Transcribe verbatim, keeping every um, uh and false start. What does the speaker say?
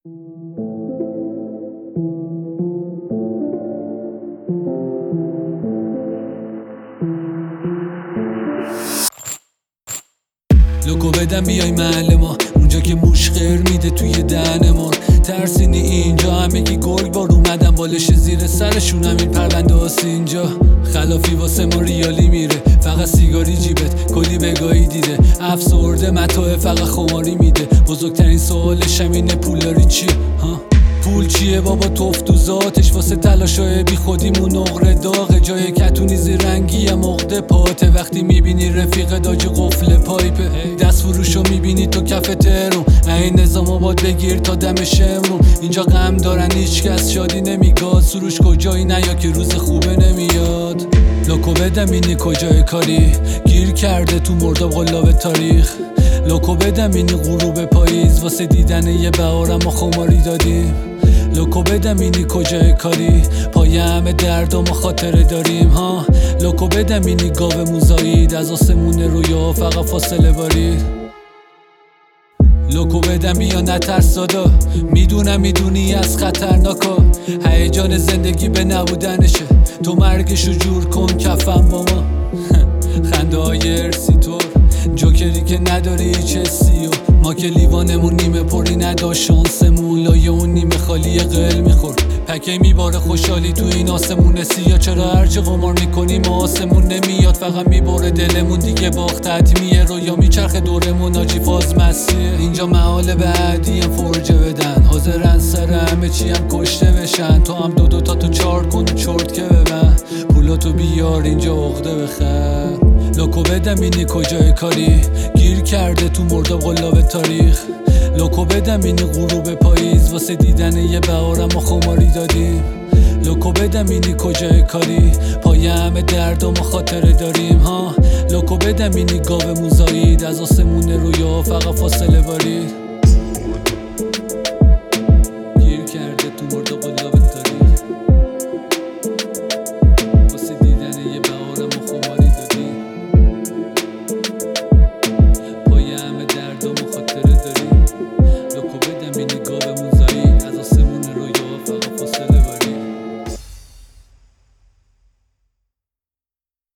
لوکو بدم بیای محل ما، اونجا که موش غیر میده توی دهن مار. ترسینی اینجا همگی گرگ بار اومدن بالش زیر سرشون، همین پرونده هاست اینجا. خلافی واسه ما ریالی میره، فقط سیگاری جیبت کلی بگاهی دیده. افسرده متاع فقط خماری میده، بزرگترین سوالش همینه پول داری چیه؟ ها پول چیه بابا؟ توف تو ذاتش، واسه تلاشای بی خودیمون نقره داغه. جای کتونی زیر رنگی مقده پاته، وقتی میبینی رفیق داج قفل پایپه. دست فروشو میبینی تو کف ترون، این نظام آباد بگیر تا دم شمرون. اینجا غم دارن هیچ کس شادی نمیگاد، سروش کجایی نیا که روز خوبه نمیاد. لوکو بدم اینی کجای کاری، گیر کرده تو مرداب قلاب تاریخ. لوکو بدم اینی غروب پاییز، واسه دیدن یه بهارم ما خماری دادیم. لوکو بدم اینی کجای کاری، پای همه درد و ما خاطره داریم ها. لوکو بدم اینی گاو موزایید، از آسمون رویا فقط فاصله بارید. لوکو بدم بیا نترس دادا، میدونم میدونی از خطرناکا. هیجان زندگی به نبودنشه، تو مرگشو جور کن کفن با ما. خنده های ارسی طور، جوکری که نداره هیچ حسی، و ما که لیوانمون نیمه پری نداشت شانسمون. لایه اون نیمه خالی قل میخورد، پکه میباره خوشحالی تو این آسمون سیاه. چرا هرچه قمار میکنیم آسمون نمیاد، فقط میبره دلمون دیگه باخت حتمیه. رویا میچرخه دورمون آجی فاز مسیه. اینجا محال بعدی هم فرجه بدن، حاضرن سر همه چی هم کشته بشن. تو هم دو دو تا تو چار کن و چرت که ببن، پولاتو بیار اینجا عقده بخر. لوکو بدم اینی کجای کاری، گیر کرده تو مرداب قلاب تاریخ. لوکو بدم اینی غروب پاییز، واسه دیدن یه بهارم ما خماری دادیم. لوکو بدم اینی کجای کاری، پای همه درد و ما خاطره داریم ها. لوکو بدم اینی گاو موزایید، از آسمون رویا فقط فاصله بارید.